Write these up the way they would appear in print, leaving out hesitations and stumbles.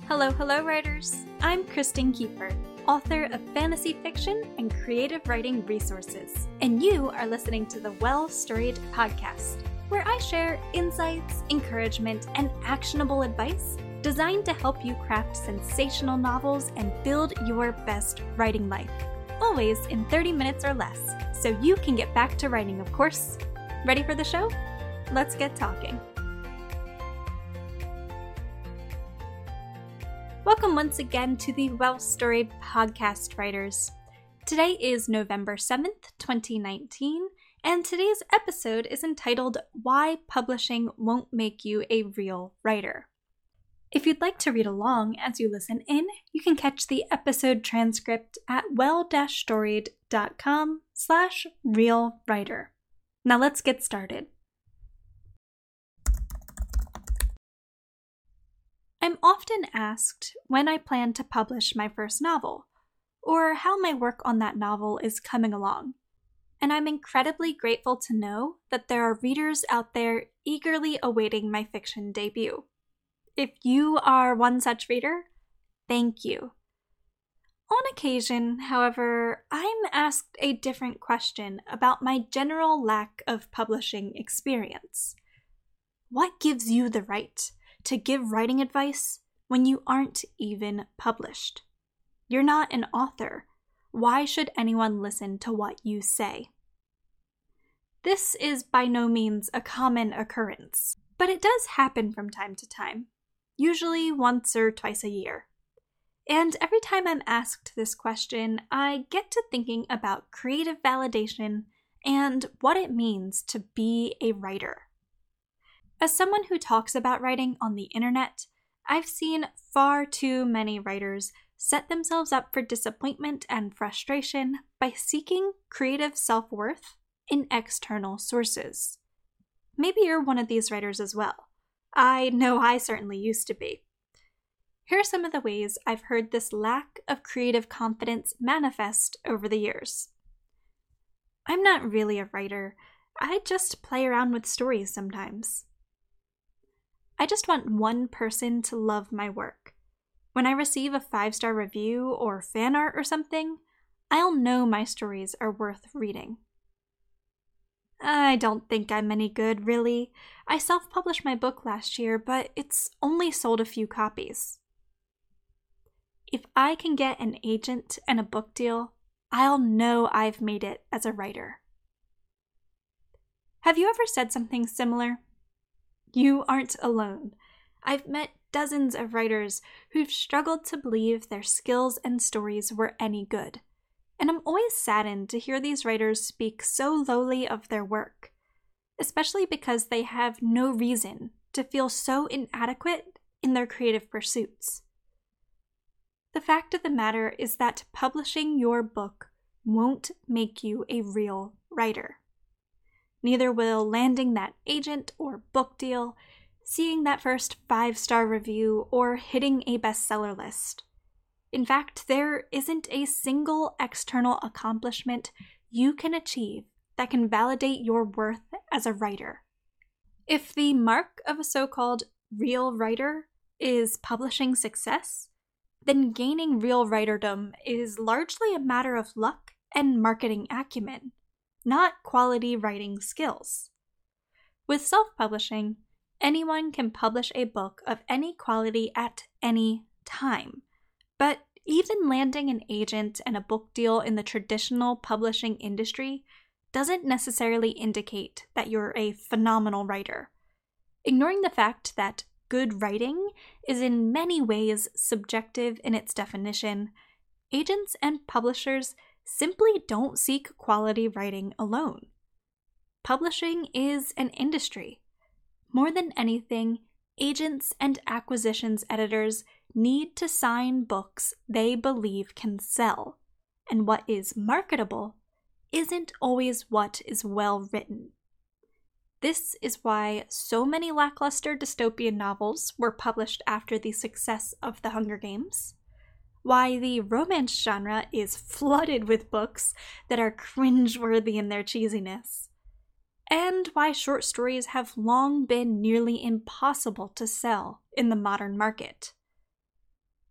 Hello, writers! I'm Kristen Kiefer, author of fantasy fiction and creative writing resources, and you are listening to the Well Storied podcast, where I share insights, encouragement, and actionable advice designed to help you craft sensational novels and build your best writing life, always in 30 minutes or less, so you can get back to writing, of course. Ready for the show? Let's get talking. Welcome once again to the Well Storied podcast, writers. Today is November 7th, 2019, and today's episode is entitled Why Publishing Won't Make You a Real Writer. If you'd like to read along as you listen in, you can catch the episode transcript at well-storied.com/realwriter. Now let's get started. I'm often asked when I plan to publish my first novel, or how my work on that novel is coming along, and I'm incredibly grateful to know that there are readers out there eagerly awaiting my fiction debut. If you are one such reader, thank you. On occasion, however, I'm asked a different question about my general lack of publishing experience. What gives you the right to give writing advice when you aren't even published? You're not an author. Why should anyone listen to what you say? This is by no means a common occurrence, but it does happen from time to time, usually once or twice a year. And every time I'm asked this question, I get to thinking about creative validation and what it means to be a writer. As someone who talks about writing on the internet, I've seen far too many writers set themselves up for disappointment and frustration by seeking creative self-worth in external sources. Maybe you're one of these writers as well. I know I certainly used to be. Here are some of the ways I've heard this lack of creative confidence manifest over the years. I'm not really a writer. I just play around with stories sometimes. I just want one person to love my work. When I receive a 5-star review or fan art or something, I'll know my stories are worth reading. I don't think I'm any good, really. I self-published my book last year, but it's only sold a few copies. If I can get an agent and a book deal, I'll know I've made it as a writer. Have you ever said something similar? You aren't alone. I've met dozens of writers who've struggled to believe their skills and stories were any good. And I'm always saddened to hear these writers speak so lowly of their work, especially because they have no reason to feel so inadequate in their creative pursuits. The fact of the matter is that publishing your book won't make you a real writer. Neither will landing that agent or book deal, seeing that first 5-star review, or hitting a bestseller list. In fact, there isn't a single external accomplishment you can achieve that can validate your worth as a writer. If the mark of a so-called real writer is publishing success, then gaining real writerdom is largely a matter of luck and marketing acumen, not quality writing skills. With self-publishing, anyone can publish a book of any quality at any time, but even landing an agent and a book deal in the traditional publishing industry doesn't necessarily indicate that you're a phenomenal writer. Ignoring the fact that good writing is in many ways subjective in its definition, agents and publishers simply don't seek quality writing alone. Publishing is an industry. More than anything, agents and acquisitions editors need to sign books they believe can sell, and what is marketable isn't always what is well written. This is why so many lackluster dystopian novels were published after the success of The Hunger Games, why the romance genre is flooded with books that are cringeworthy in their cheesiness, and why short stories have long been nearly impossible to sell in the modern market.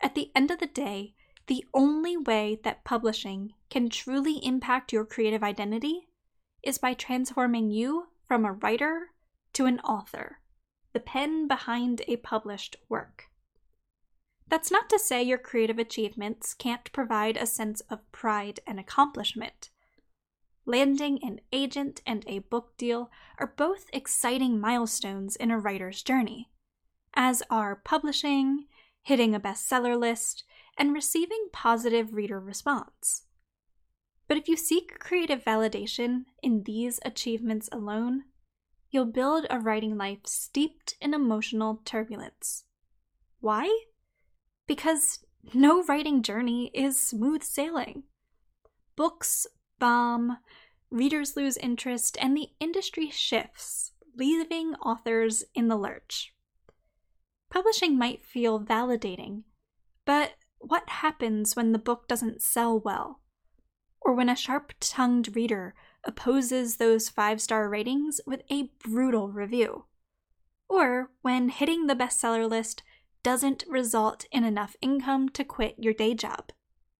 At the end of the day, the only way that publishing can truly impact your creative identity is by transforming you from a writer to an author, the pen behind a published work. That's not to say your creative achievements can't provide a sense of pride and accomplishment. Landing an agent and a book deal are both exciting milestones in a writer's journey, as are publishing, hitting a bestseller list, and receiving positive reader response. But if you seek creative validation in these achievements alone, you'll build a writing life steeped in emotional turbulence. Why? Because no writing journey is smooth sailing. Books bomb, readers lose interest, and the industry shifts, leaving authors in the lurch. Publishing might feel validating, but what happens when the book doesn't sell well? Or when a sharp-tongued reader opposes those 5-star ratings with a brutal review? Or when hitting the bestseller list doesn't result in enough income to quit your day job?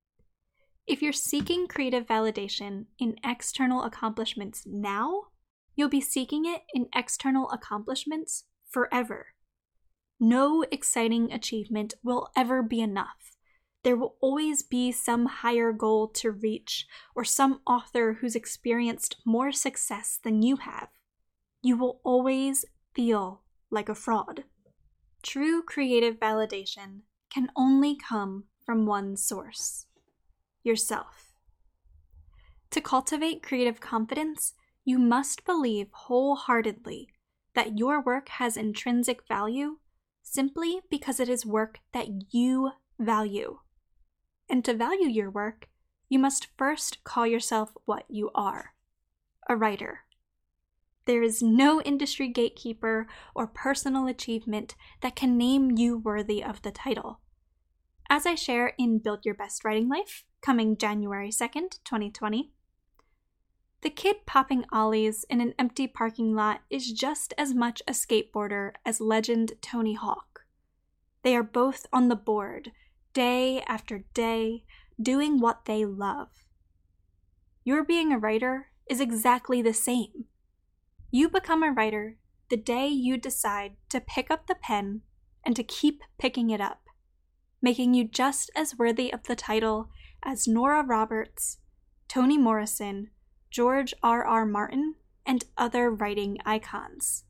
If you're seeking creative validation in external accomplishments now, you'll be seeking it in external accomplishments forever. No exciting achievement will ever be enough. There will always be some higher goal to reach, or some author who's experienced more success than you have. You will always feel like a fraud. True creative validation can only come from one source: yourself. To cultivate creative confidence, you must believe wholeheartedly that your work has intrinsic value simply because it is work that you value. And to value your work, you must first call yourself what you are: a writer. There is no industry gatekeeper or personal achievement that can name you worthy of the title. As I share in Build Your Best Writing Life, coming January 2nd, 2020, the kid popping ollies in an empty parking lot is just as much a skateboarder as legend Tony Hawk. They are both on the board, day after day, doing what they love. Your being a writer is exactly the same. You become a writer the day you decide to pick up the pen and to keep picking it up, making you just as worthy of the title as Nora Roberts, Toni Morrison, George R.R. Martin, and other writing icons.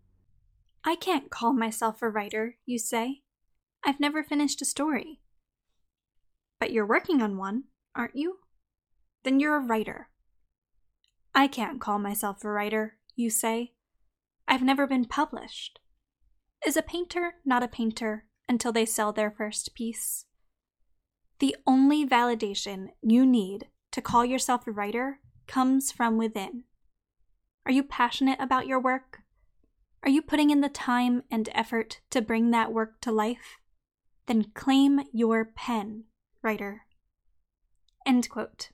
I can't call myself a writer, you say. I've never finished a story. But you're working on one, aren't you? Then you're a writer. I can't call myself a writer, you say. I've never been published. Is a painter not a painter until they sell their first piece? The only validation you need to call yourself a writer comes from within. Are you passionate about your work? Are you putting in the time and effort to bring that work to life? Then claim your pen, writer. End quote.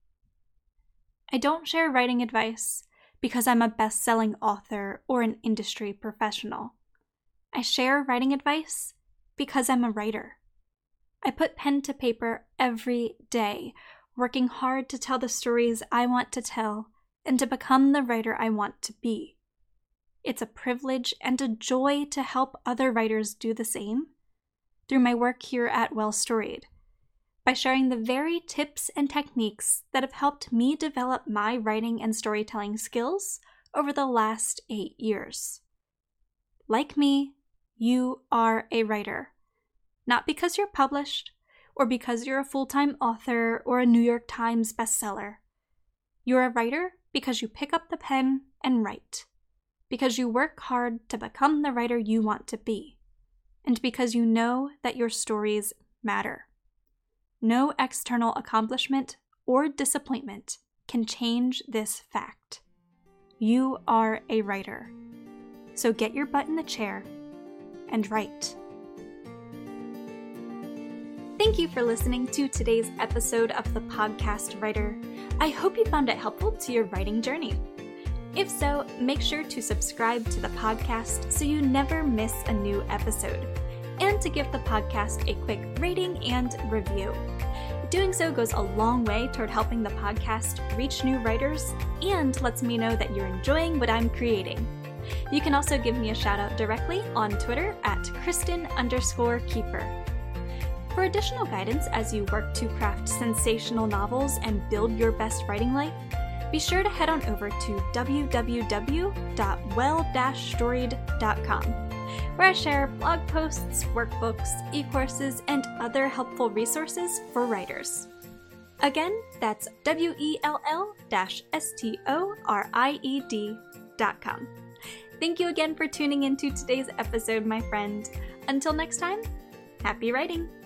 I don't share writing advice because I'm a best-selling author or an industry professional. I share writing advice because I'm a writer. I put pen to paper every day, working hard to tell the stories I want to tell and to become the writer I want to be. It's a privilege and a joy to help other writers do the same through my work here at Well Storied, by sharing the very tips and techniques that have helped me develop my writing and storytelling skills over the last 8 years. Like me, you are a writer. Not because you're published, or because you're a full-time author or a New York Times bestseller. You're a writer because you pick up the pen and write, because you work hard to become the writer you want to be, and because you know that your stories matter. No external accomplishment or disappointment can change this fact. You are a writer. So get your butt in the chair and write. Thank you for listening to today's episode of the Podcast Writer. I hope you found it helpful to your writing journey. If so, make sure to subscribe to the podcast so you never miss a new episode. and to give the podcast a quick rating and review. Doing so goes a long way toward helping the podcast reach new writers and lets me know that you're enjoying what I'm creating. You can also give me a shout out directly on Twitter at Kristen_Keeper. For additional guidance as you work to craft sensational novels and build your best writing life, be sure to head on over to www.well-storied.com, where I share blog posts, workbooks, e-courses, and other helpful resources for writers. Again, that's WELL-STORIED.com. Thank you again for tuning into today's episode, my friend. Until next time, happy writing!